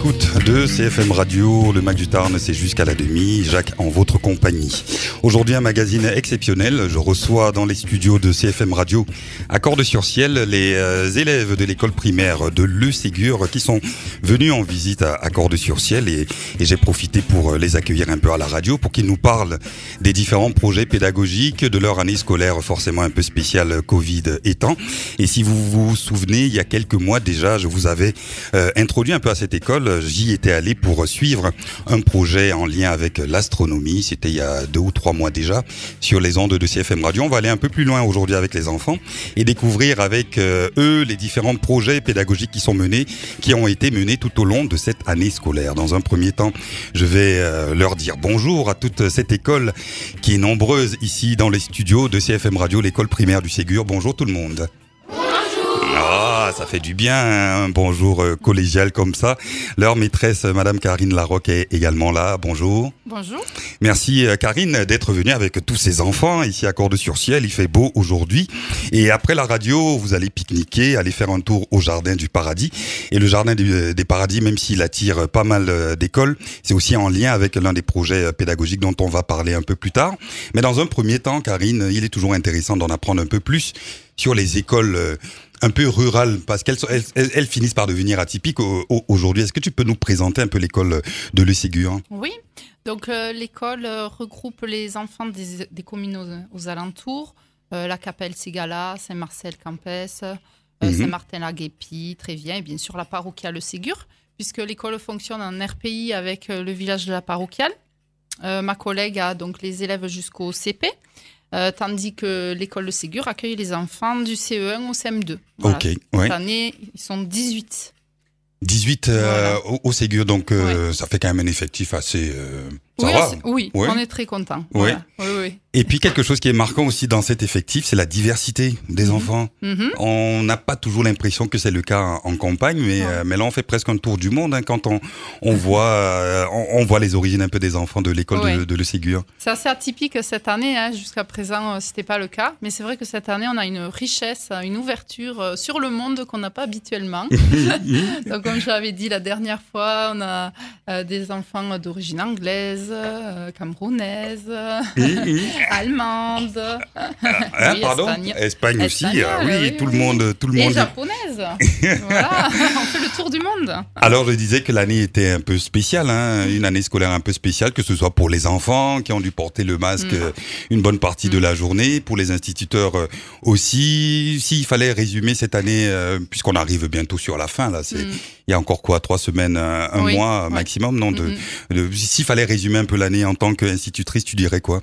l'écoute de CFM Radio, le Mac du Tarn, c'est jusqu'à la demi, Jacques en votre compagnie. Aujourd'hui un magazine exceptionnel, je reçois dans les studios de CFM Radio à Cordes-sur-Ciel les élèves de l'école primaire de Le Ségur qui sont venus en visite à Cordes-sur-Ciel et j'ai profité pour les accueillir un peu à la radio pour qu'ils nous parlent des différents projets pédagogiques de leur année scolaire forcément un peu spéciale Covid étant. Et si vous vous souvenez, il y a quelques mois déjà, je vous avais introduit un peu à cette école. J'y étais allé pour suivre un projet en lien avec l'astronomie. C'était il y a 2 ou 3 mois déjà sur les ondes de CFM Radio. On va aller un peu plus loin aujourd'hui avec les enfants et découvrir avec eux les différents projets pédagogiques qui ont été menés tout au long de cette année scolaire. Dans un premier temps, je vais leur dire bonjour à toute cette école qui est nombreuse ici dans les studios de CFM Radio, l'école primaire du Ségur. Bonjour tout le monde. Ah, ça fait du bien, un bonjour collégial comme ça. Leur maîtresse, Madame Karine Larocque, est également là. Bonjour. Bonjour. Merci Karine d'être venue avec tous ces enfants ici à Cordes-sur-Ciel. Il fait beau aujourd'hui. Et après la radio, vous allez pique-niquer, aller faire un tour au Jardin du Paradis. Et le Jardin des Paradis, même s'il attire pas mal d'écoles, c'est aussi en lien avec l'un des projets pédagogiques dont on va parler un peu plus tard. Mais dans un premier temps, Karine, il est toujours intéressant d'en apprendre un peu plus sur les écoles un peu rurales, parce qu'elles finissent par devenir atypiques aujourd'hui. Est-ce que tu peux nous présenter un peu l'école de Le Ségur ? Oui, donc l'école regroupe les enfants des communes aux alentours, la Capelle-Ségala, Saint-Marcel-Campès, Saint-Martin-la-Guépie, Trévien et bien sûr la parochiale Le Ségur, puisque l'école fonctionne en RPI avec le village de la parochiale. Ma collègue a donc les élèves jusqu'au CP. Tandis que l'école de Ségur accueille les enfants du CE1 au CM2. Voilà. Ok, Cette année, ils sont 18. 18 voilà. au Ségur, donc ça fait quand même un effectif assez... Oui, on est très contents. Ouais. Voilà. Oui. Et puis quelque chose qui est marquant aussi dans cet effectif, c'est la diversité des enfants. On n'a pas toujours l'impression que c'est le cas en campagne, mais là on fait presque un tour du monde quand on voit les origines un peu des enfants de l'école de Le Ségur. C'est assez atypique cette année, jusqu'à présent c'était pas le cas, mais c'est vrai que cette année on a une richesse, une ouverture sur le monde qu'on n'a pas habituellement. Donc comme je l'avais dit la dernière fois, on a des enfants d'origine anglaise, camerounaise, allemande, Espagne aussi, oui, tout le monde. Et japonaise. Voilà, on fait le tour du monde. Alors je disais que l'année était un peu spéciale, une année scolaire un peu spéciale, que ce soit pour les enfants qui ont dû porter le masque une bonne partie de la journée, pour les instituteurs aussi. S'il fallait résumer cette année, puisqu'on arrive bientôt sur la fin, là, il y a encore 3 semaines, un mois maximum, non, s'il fallait résumer un peu l'année en tant qu'institutrice, tu dirais quoi ?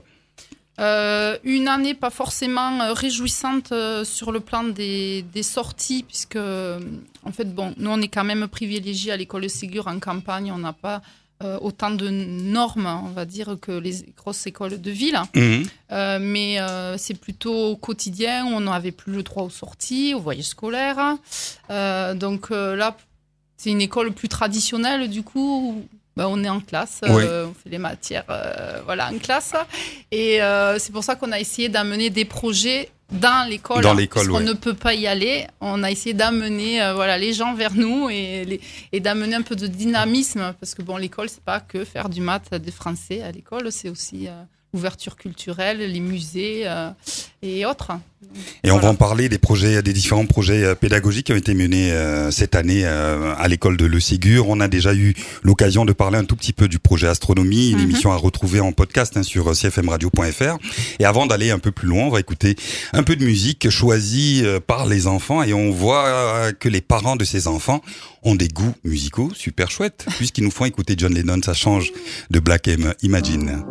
Une année pas forcément réjouissante sur le plan des sorties, puisque en fait, nous on est quand même privilégiés à l'école de Ségur en campagne, on n'a pas autant de normes, on va dire, que les grosses écoles de ville. Mais c'est plutôt au quotidien, on n'avait plus le droit aux sorties, aux voyages scolaires. Donc là, c'est une école plus traditionnelle, du coup. On est en classe, on fait les matières en classe. Et c'est pour ça qu'on a essayé d'amener des projets dans l'école. Parce qu'on ne peut pas y aller. On a essayé d'amener les gens vers nous et d'amener un peu de dynamisme. Parce que l'école, c'est pas que faire du maths, des français à l'école, c'est aussi l'ouverture culturelle, les musées et autres. Et on va en parler des différents projets pédagogiques qui ont été menés cette année à l'école de Le Ségur. On a déjà eu l'occasion de parler un tout petit peu du projet astronomie, une émission à retrouver en podcast sur cfmradio.fr. Et avant d'aller un peu plus loin, on va écouter un peu de musique choisie par les enfants et on voit que les parents de ces enfants ont des goûts musicaux super chouettes puisqu'ils nous font écouter John Lennon, ça change de Black M, Imagine.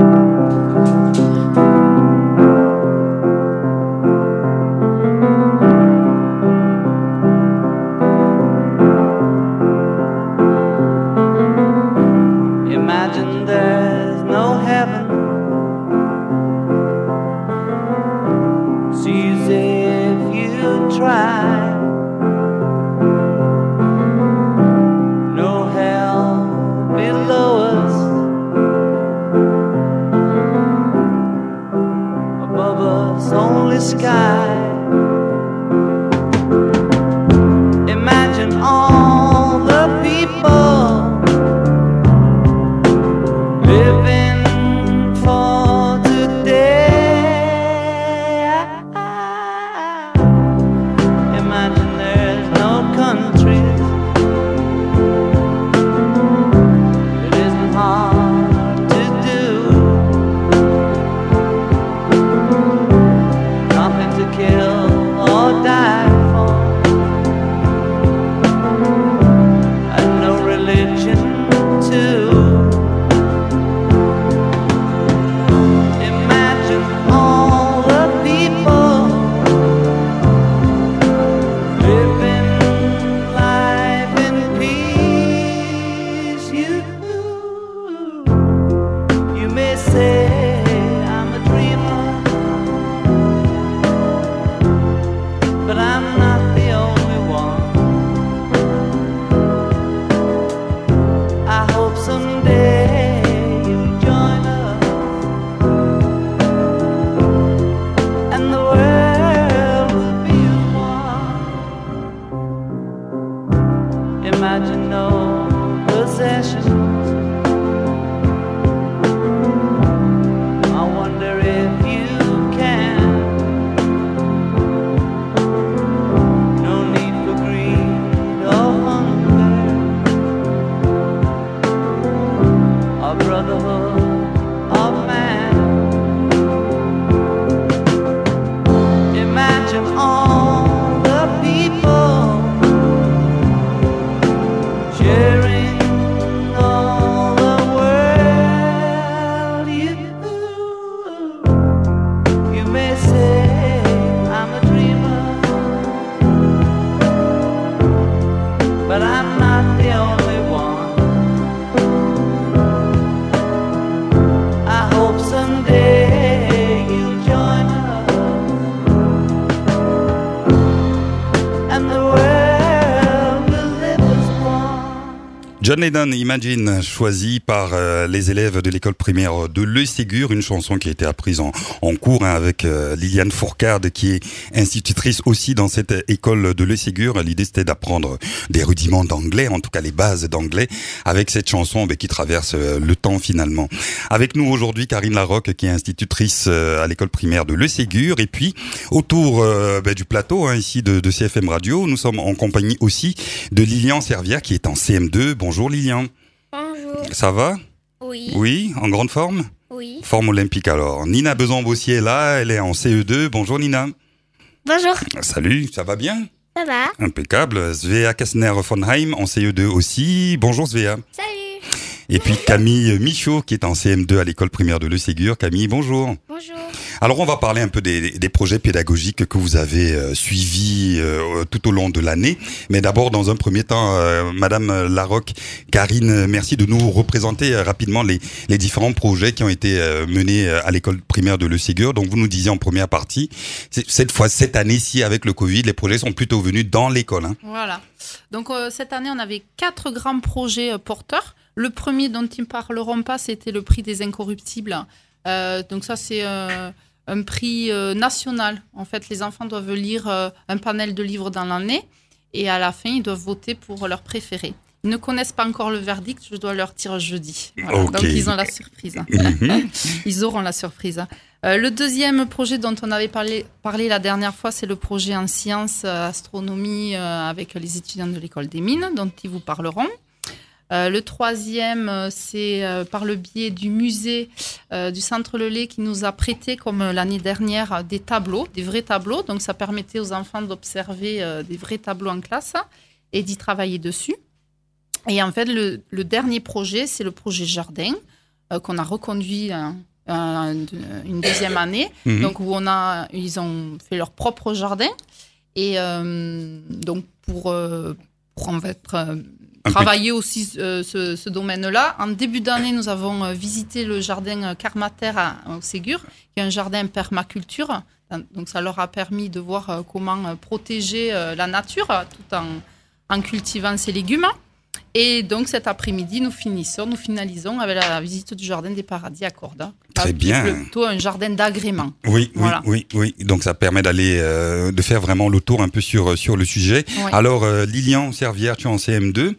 Imagine there's no heaven. See as if you try. No hell below us. Above us only sky. Imagine all the people John Lennon, Imagine, choisi par les élèves de l'école primaire de Le Ségur, une chanson qui a été apprise en cours avec Liliane Fourcade, qui est institutrice aussi dans cette école de Le Ségur. L'idée, c'était d'apprendre des rudiments d'anglais, en tout cas les bases d'anglais, avec cette chanson qui traverse le temps finalement. Avec nous aujourd'hui, Karine Larocque, qui est institutrice à l'école primaire de Le Ségur. Et puis, autour du plateau, ici de CFM Radio, nous sommes en compagnie aussi de Lilian Servière, qui est en CM2. Bonjour Lilian. Bonjour. Ça va? Oui. Oui, en grande forme? Oui. Forme olympique alors. Nina Besambe aussi est là, elle est en CE2. Bonjour Nina. Bonjour. Salut, ça va bien? Ça va? Impeccable. Svea Kastner von Heim en CE2 aussi. Bonjour Svea. Salut. Et puis Camille Michaud qui est en CM2 à l'école primaire de Le Ségur. Camille, bonjour. Bonjour. Alors on va parler un peu des projets pédagogiques que vous avez suivis tout au long de l'année. Mais d'abord, dans un premier temps, Madame Larocque, Karine, merci de nous représenter rapidement les différents projets qui ont été menés à l'école primaire de Le Ségur. Donc vous nous disiez en première partie, cette année-ci avec le Covid, les projets sont plutôt venus dans l'école. Hein. Voilà. Donc cette année, on avait 4 grands projets porteurs. Le premier dont ils ne parleront pas, c'était le prix des incorruptibles. Donc ça, c'est un prix national. En fait, les enfants doivent lire un panel de livres dans l'année et à la fin, ils doivent voter pour leur préféré. Ils ne connaissent pas encore le verdict, je dois leur dire jeudi. Voilà. Okay. Donc, ils ont la surprise. Ils auront la surprise. Le deuxième projet dont on avait parlé la dernière fois, c'est le projet en sciences, astronomie avec les étudiants de l'école des mines, dont ils vous parleront. Le troisième, c'est par le biais du musée du Centre Lelay qui nous a prêté, comme l'année dernière, des tableaux, des vrais tableaux. Donc, ça permettait aux enfants d'observer des vrais tableaux en classe et d'y travailler dessus. Et en fait, le dernier projet, c'est le projet jardin qu'on a reconduit une deuxième année. Donc, où ils ont fait leur propre jardin. Et donc, pour en fait... travailler aussi ce domaine-là. En début d'année, nous avons visité le jardin Carmater au Ségur, qui est un jardin permaculture. Donc, ça leur a permis de voir comment protéger la nature tout en cultivant ses légumes. Et donc, cet après-midi, nous finalisons avec la visite du jardin des Paradis à Cordes. Très bien. Plutôt un jardin d'agrément. Oui, voilà. oui. Donc, ça permet d'aller, de faire vraiment le tour un peu sur le sujet. Oui. Alors, Lilian Servière, tu es en CM2.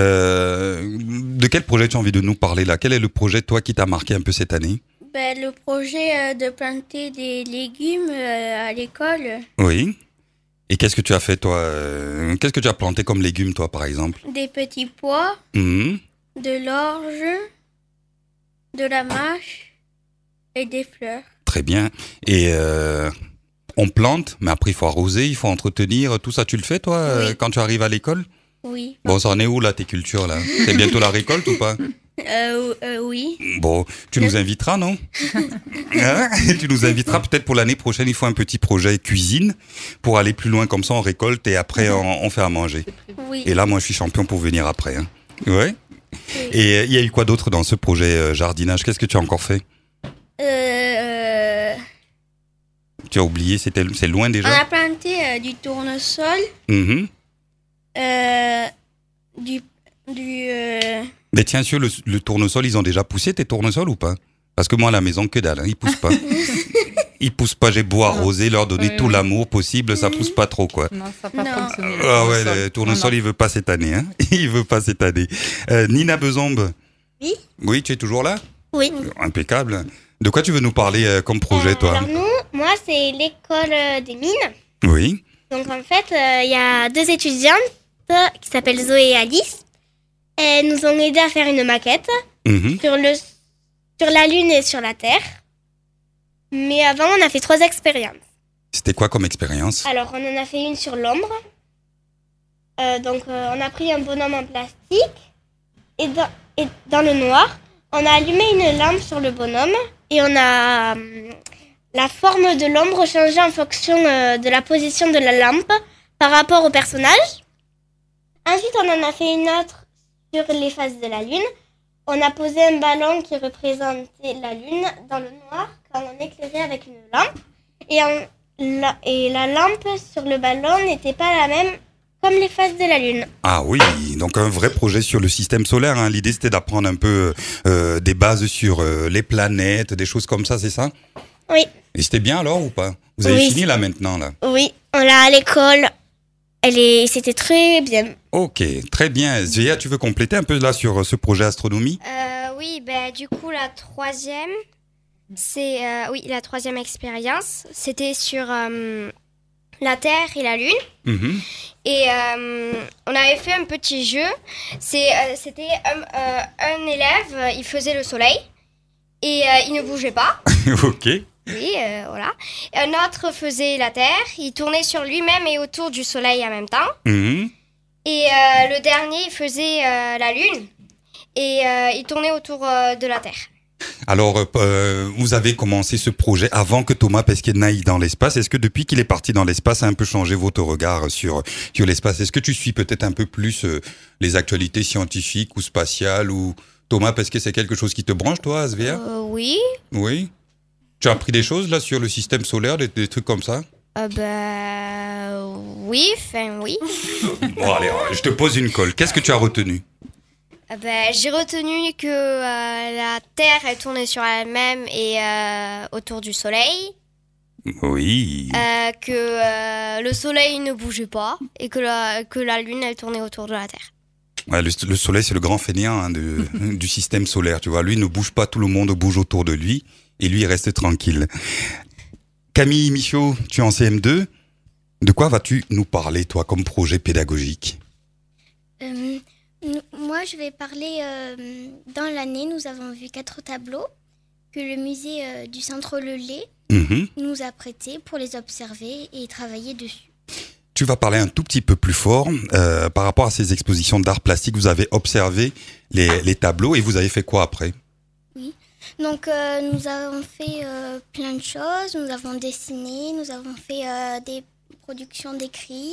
De quel projet tu as envie de nous parler là? Quel est le projet, toi, qui t'a marqué un peu cette année? Le projet de planter des légumes à l'école. Oui. Et qu'est-ce que tu as fait, toi? Qu'est-ce que tu as planté comme légumes, toi, par exemple? Des petits pois, de l'orge, de la mâche et des fleurs. Très bien. Et on plante, mais après, il faut arroser, il faut entretenir. Tout ça, tu le fais, toi, oui. Quand tu arrives à l'école? Oui. Bon, ça en est où, là, tes cultures, là? C'est bientôt la récolte ou pas? Oui. Bon, tu nous inviteras, non? Tu nous inviteras peut-être pour l'année prochaine. Il faut un petit projet cuisine pour aller plus loin, comme ça on récolte et après on fait à manger. Oui. Et là, moi, je suis champion pour venir après. Hein. Ouais. Oui. Et il y a eu quoi d'autre dans ce projet jardinage? Qu'est-ce que tu as encore fait? Tu as oublié, c'est loin déjà? On a planté du tournesol, Mais tiens, sur le tournesol, ils ont déjà poussé tes tournesols ou pas? Parce que moi, à la maison, que dalle, hein, ils poussent pas. Ils poussent pas, j'ai beau arroser, leur donner tout l'amour possible, ça pousse pas trop, quoi. Non, ça n'a pas fonctionné. Ah ouais, le tournesol, il veut pas cette année, hein. Il veut pas cette année. Nina Besambe. Oui. Oui, tu es toujours là? Oui. Impeccable. De quoi tu veux nous parler comme projet, toi? Alors moi, c'est l'école des mines. Oui. Donc en fait, il y a 2 étudiantes qui s'appellent Zoé et Alice. Elles nous ont aidé à faire une maquette sur la Lune et sur la Terre. Mais avant, on a fait 3 expériences. C'était quoi comme expérience? Alors, on en a fait une sur l'ombre. On a pris un bonhomme en plastique et dans le noir, on a allumé une lampe sur le bonhomme et on a la forme de l'ombre changée en fonction de la position de la lampe par rapport au personnage. Ensuite, on en a fait une autre sur les faces de la Lune. On a posé un ballon qui représentait la Lune dans le noir quand on éclairait avec une lampe. Et la lampe sur le ballon n'était pas la même comme les phases de la Lune. Ah oui, donc un vrai projet sur le système solaire. Hein. L'idée, c'était d'apprendre un peu des bases sur les planètes, des choses comme ça, c'est ça? Oui. Et c'était bien alors ou pas? Vous avez Oui. fini là maintenant là? Oui, on l'a à l'école. C'était très bien. Ok, très bien. Zéa, tu veux compléter un peu là sur ce projet astronomie? Oui, du coup, la troisième, c'est la troisième expérience. C'était sur la Terre et la Lune. Mhm. Et on avait fait un petit jeu. C'était un élève, il faisait le soleil et il ne bougeait pas. Ok. Oui, voilà. Un autre faisait la Terre, il tournait sur lui-même et autour du soleil en même temps. Mhm. Et le dernier, il faisait la Lune et il tournait autour de la Terre. Alors, vous avez commencé ce projet avant que Thomas Pesquet n'aille dans l'espace. Est-ce que depuis qu'il est parti dans l'espace, ça a un peu changé votre regard sur l'espace? Est-ce que tu suis peut-être un peu plus les actualités scientifiques ou spatiales ou Thomas Pesquet, c'est quelque chose qui te branche, toi, Asvia? Oui. Oui. Tu as appris des choses là sur le système solaire, des trucs comme ça? Oui, enfin oui. Bon, allez, je te pose une colle. Qu'est-ce que tu as retenu? J'ai retenu que la Terre elle tournait sur elle-même et autour du Soleil, Oui. que le Soleil ne bougeait pas et que la Lune elle tournait autour de la Terre. Ouais, le soleil, c'est le grand fainéant hein, du système solaire. Tu vois, lui ne bouge pas, tout le monde bouge autour de lui et lui il reste tranquille. Camille Michaud, tu es en CM2. De quoi vas-tu nous parler, toi, comme projet pédagogique? Moi, je vais parler. Dans l'année, nous avons vu 4 tableaux que le musée du Centre Lelay nous a prêtés pour les observer et travailler dessus. Tu vas parler un tout petit peu plus fort par rapport à ces expositions d'art plastique. Vous avez observé les tableaux et vous avez fait quoi après? Oui. Donc, nous avons fait plein de choses. Nous avons dessiné, nous avons fait des productions d'écrits.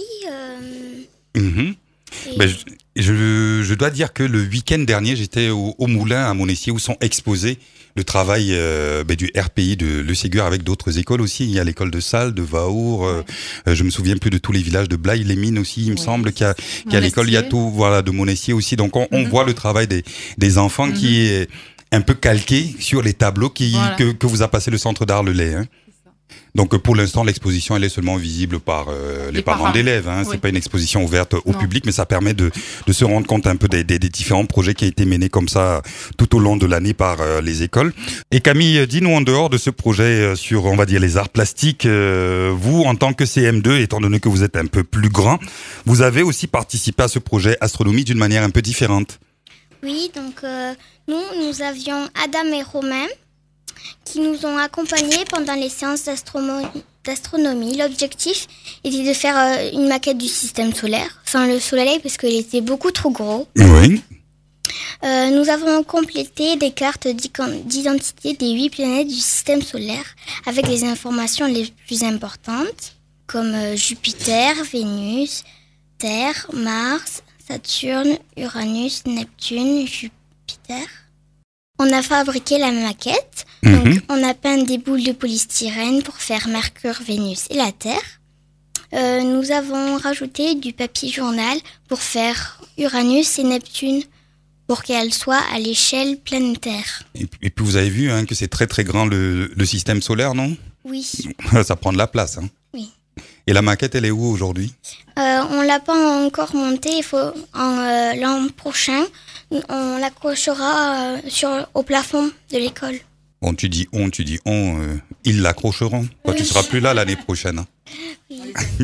Ben, je dois dire que le week-end dernier, j'étais au Moulin à Monestier où sont exposés le travail du RPI de Le Ségur avec d'autres écoles aussi. Il y a l'école de Salles, de Vaour, je me souviens plus de tous les villages de Blaye-les-Mines aussi, il me semble qu'il y a l'école, il y a tout, voilà, de Monestier aussi. Donc on voit le travail des enfants qui est un peu calqué sur les tableaux que vous a passé le Centre d'Art Lelay. Hein. Donc pour l'instant, l'exposition elle est seulement visible par les parents d'élèves. Hein. C'est pas une exposition ouverte au public, mais ça permet de se rendre compte un peu des différents projets qui ont été menés comme ça tout au long de l'année par les écoles. Et Camille, dis-nous en dehors de ce projet sur, on va dire, les arts plastiques, vous, en tant que CM2, étant donné que vous êtes un peu plus grand, vous avez aussi participé à ce projet astronomie d'une manière un peu différente. Oui, donc nous avions Adam et Romain qui nous ont accompagnés pendant les séances d'astronomie. L'objectif était de faire une maquette du système solaire, sans le soleil parce qu'il était beaucoup trop gros. Oui. Nous avons complété des cartes d'identité des 8 planètes du système solaire avec les informations les plus importantes, comme Jupiter, Vénus, Terre, Mars, Saturne, Uranus, Neptune, Jupiter. On a fabriqué la maquette, donc on a peint des boules de polystyrène pour faire Mercure, Vénus et la Terre. Nous avons rajouté du papier journal pour faire Uranus et Neptune pour qu'elles soient à l'échelle planétaire. Et puis vous avez vu hein, que c'est très très grand le système solaire, non? Oui. Ça prend de la place. Hein. Oui. Et la maquette, elle est où aujourd'hui? On l'a pas encore montée. Il faut l'an prochain, on l'accrochera au plafond de l'école. Bon, tu dis on, ils l'accrocheront. Toi, tu seras plus là l'année prochaine. Hein. Oui.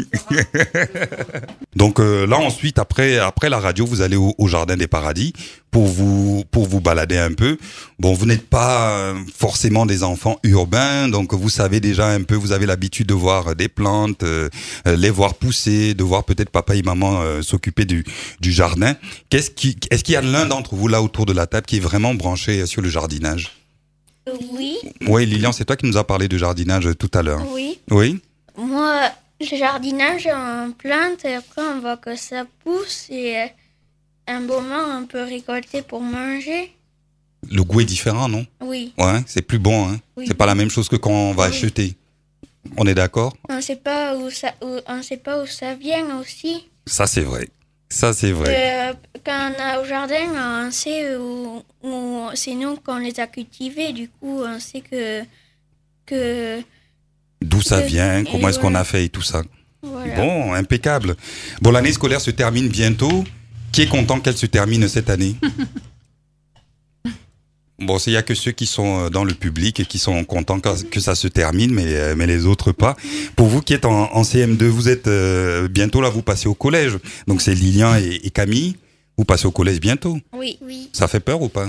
Donc là ensuite après la radio vous allez au Jardin des Paradis pour vous balader un peu. Bon, vous n'êtes pas forcément des enfants urbains, donc vous savez déjà un peu, vous avez l'habitude de voir des plantes, les voir pousser, de voir peut-être papa et maman s'occuper du jardin. Est-ce qu'il y a l'un d'entre vous là autour de la table qui est vraiment branché sur le jardinage? Oui. Oui, Lilian, c'est toi qui nous as parlé de jardinage tout à l'heure. Oui. Oui. Moi, le jardinage en plante, et après on voit que ça pousse et un moment on peut récolter pour manger. Le goût est différent, non? Oui. Ouais, c'est plus bon, hein. Oui. C'est pas la même chose que quand on va acheter. On est d'accord? On sait pas où ça vient aussi. Ça, c'est vrai. Ça, c'est vrai. Quand on a au jardin, on sait où c'est nous qu'on les a cultivés. Du coup, on sait que D'où ça vient, comment est-ce qu'on a fait et tout ça. voilà. Bon, impeccable. Bon, l'année scolaire se termine bientôt. Qui est content qu'elle se termine cette année? Bon, il n'y a que ceux qui sont dans le public et qui sont contents que ça se termine, mais les autres pas. Pour vous qui êtes en CM2, vous êtes bientôt là, vous passez au collège. Donc c'est Lilian et Camille. Vous passez au collège bientôt. Oui. Ça fait peur ou pas?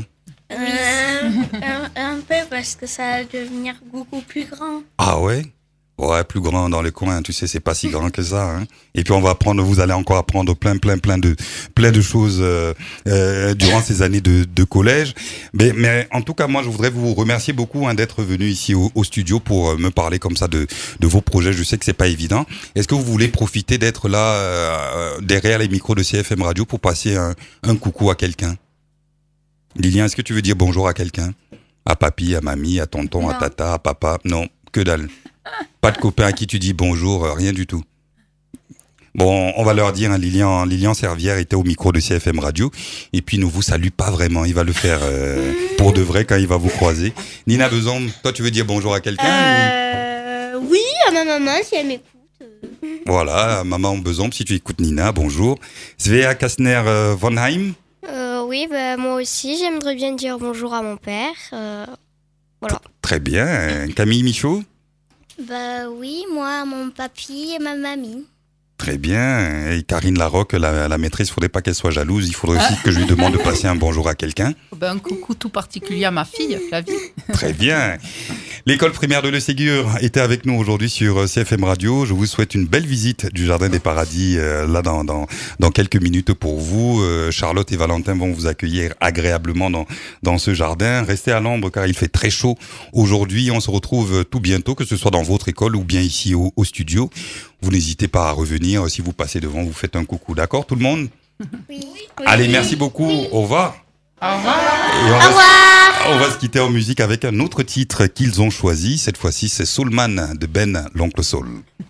Un peu parce que ça va devenir beaucoup plus grand. Ah ouais? Ouais, plus grand dans le coin, tu sais, c'est pas si grand que ça. Hein. Et puis vous allez encore apprendre plein de choses durant ces années de collège. Mais en tout cas, moi, je voudrais vous remercier beaucoup d'être venu ici au studio pour me parler comme ça de vos projets. Je sais que c'est pas évident. Est-ce que vous voulez profiter d'être là derrière les micros de CFM Radio pour passer un coucou à quelqu'un? Lilian, est-ce que tu veux dire bonjour à quelqu'un? À papy, à mamie, à tonton, Non. à tata, à papa? Non, que dalle. Pas de copain à qui tu dis bonjour, rien du tout. Bon, on va leur dire, Lilian Servière était au micro de CFM Radio, et puis il ne vous salue pas vraiment, il va le faire pour de vrai quand il va vous croiser. Nina Besom, toi tu veux dire bonjour à quelqu'un Oui, à ma maman si elle m'écoute. Voilà, maman Besom, si tu écoutes Nina, bonjour. Svea Kastner-Vonheim. Oui, moi aussi, j'aimerais bien dire bonjour à mon père. Très bien. Camille Michaud. Bah oui, moi, mon papy et ma mamie. Très bien. Et Karine Larocque, la maîtresse, il faudrait pas qu'elle soit jalouse. Il faudrait aussi que je lui demande de passer un bonjour à quelqu'un. Un coucou tout particulier à ma fille, Flavie. Très bien. L'école primaire de Le Ségur était avec nous aujourd'hui sur CFM Radio. Je vous souhaite une belle visite du Jardin des Paradis là dans quelques minutes pour vous. Charlotte et Valentin vont vous accueillir agréablement dans ce jardin. Restez à l'ombre car il fait très chaud aujourd'hui. On se retrouve tout bientôt, que ce soit dans votre école ou bien ici au studio. Vous n'hésitez pas à revenir. Si vous passez devant, vous faites un coucou. D'accord, tout le monde? Oui. Allez, merci beaucoup. Au revoir. Au revoir. Et on va se quitter en musique avec un autre titre qu'ils ont choisi. Cette fois-ci, c'est Soulman de Ben, l'oncle Soul.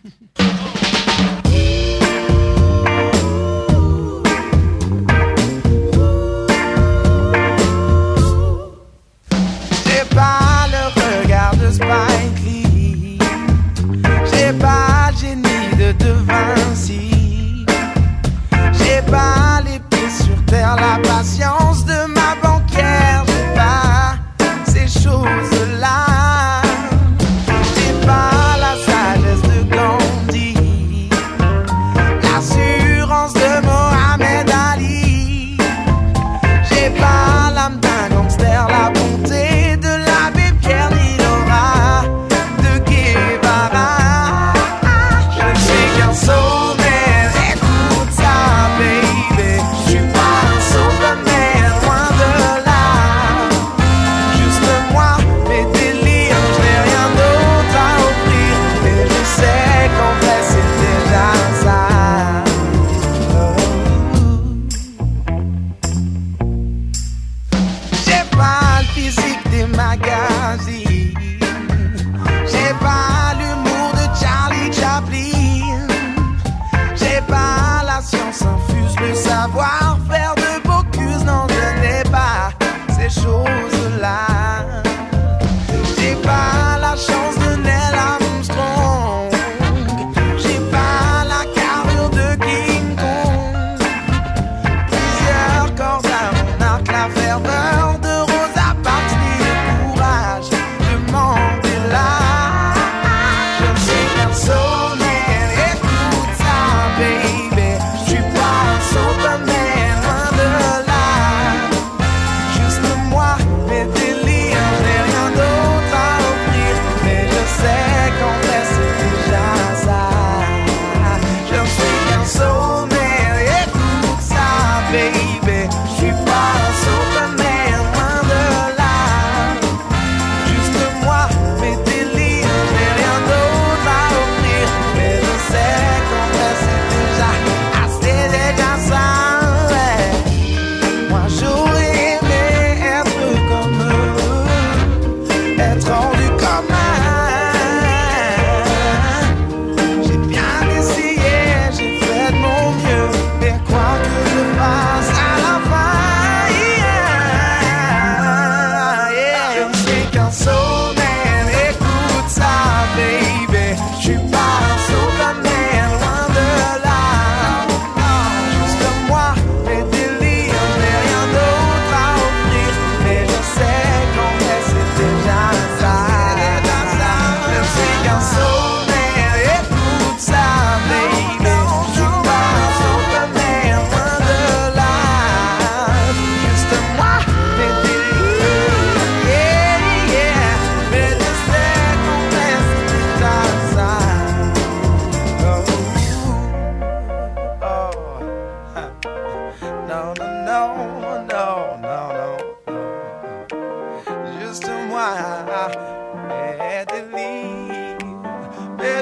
J'ai pas le regard de Spike Lee. J'ai pas le génie de De Vinci. J'ai pas les pieds sur terre, la patience de ma banquière. J'ai pas ces choses-là. J'ai pas la sagesse de Gandhi.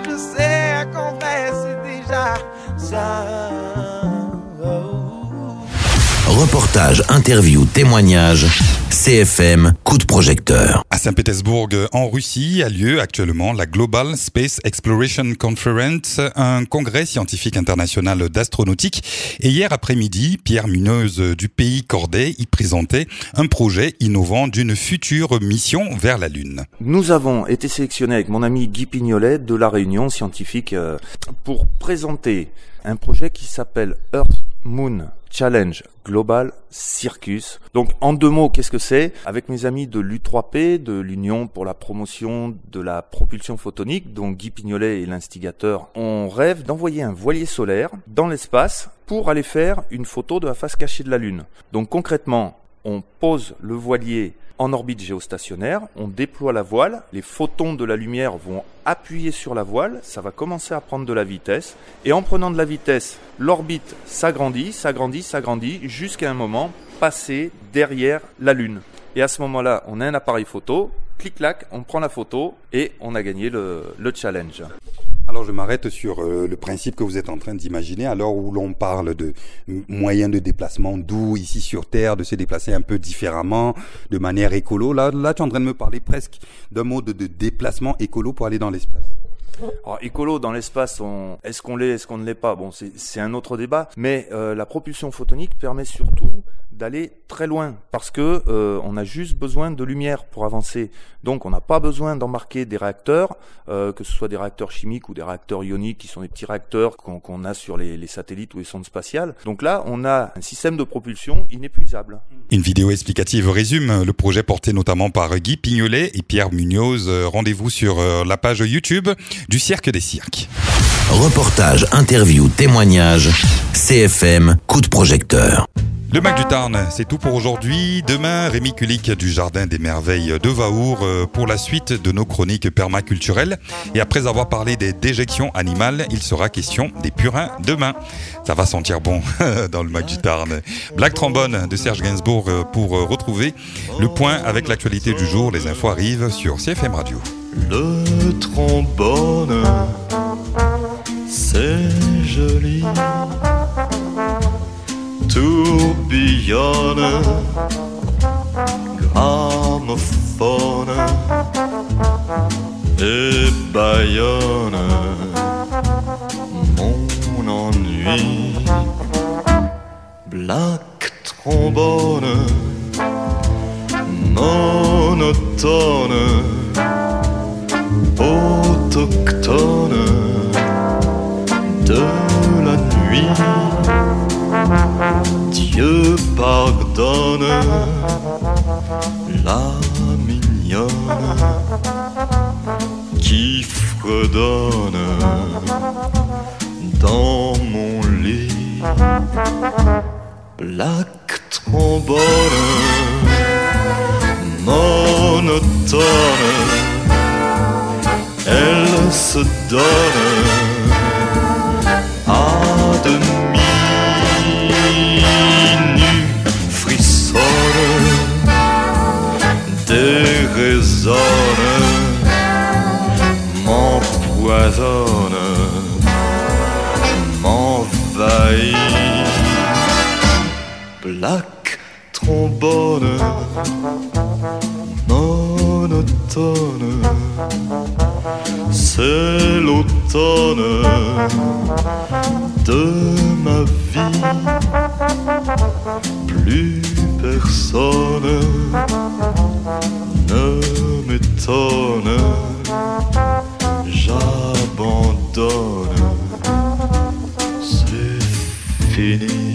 je sais qu'en vrai c'est déjà ça. Reportage, interview, témoignage, CFM, coup de projecteur. À Saint-Pétersbourg, en Russie, a lieu actuellement la Global Space Exploration Conference, un congrès scientifique international d'astronautique. Et hier après-midi, Pierre Munoz du pays Corday y présentait un projet innovant d'une future mission vers la Lune. Nous avons été sélectionnés avec mon ami Guy Pignolet de la Réunion scientifique pour présenter un projet qui s'appelle Earth Moon Challenge Global Circus. Donc en 2 mots, qu'est-ce que c'est ? Avec mes amis de l'U3P, de l'Union pour la promotion de la propulsion photonique, dont Guy Pignolet est l'instigateur, on rêve d'envoyer un voilier solaire dans l'espace pour aller faire une photo de la face cachée de la Lune. Donc concrètement, on pose le voilier en orbite géostationnaire, on déploie la voile, les photons de la lumière vont appuyer sur la voile, ça va commencer à prendre de la vitesse, et en prenant de la vitesse, l'orbite s'agrandit, jusqu'à un moment passer derrière la Lune. Et à ce moment-là, on a un appareil photo, clic-clac, on prend la photo, et on a gagné le challenge. Alors je m'arrête sur le principe que vous êtes en train d'imaginer, alors où l'on parle de moyens de déplacement doux ici sur Terre, de se déplacer un peu différemment, de manière écolo. Là tu es en train de me parler presque d'un mode de déplacement écolo pour aller dans l'espace. Alors, écolo dans l'espace, est-ce qu'on l'est, est-ce qu'on ne l'est pas ? Bon, c'est un autre débat, mais la propulsion photonique permet surtout d'aller très loin, parce que on a juste besoin de lumière pour avancer. Donc on n'a pas besoin d'embarquer des réacteurs, que ce soit des réacteurs chimiques ou des réacteurs ioniques, qui sont des petits réacteurs qu'on a sur les satellites ou les sondes spatiales. Donc là, on a un système de propulsion inépuisable. Une vidéo explicative résume le projet porté notamment par Guy Pignolet et Pierre Munoz. Rendez-vous sur la page YouTube du Cirque des Cirques. Reportage, interview, témoignage, CFM, coup de projecteur. Le Mac du Tarn, c'est tout pour aujourd'hui. Demain, Rémi Kulik du Jardin des Merveilles de Vaour pour la suite de nos chroniques permaculturelles. Et après avoir parlé des déjections animales, il sera question des purins demain. Ça va sentir bon dans le Mac du Tarn. Black Trombone de Serge Gainsbourg pour retrouver le point avec l'actualité du jour. Les infos arrivent sur CFM Radio. Le trombone, c'est joli. Tourbillonne, gramophone et bâillonne mon ennui. Black trombone, monotone, autochtone de la nuit. Dieu pardonne la mignonne qui fredonne dans mon lit. Black trombone, monotone, elle se donne à demi. Déraisonne, m'empoisonne, m'envahit. Black trombone, monotone, c'est l'automne de ma vie. Plus personne ne m'étonne, j'abandonne, c'est fini.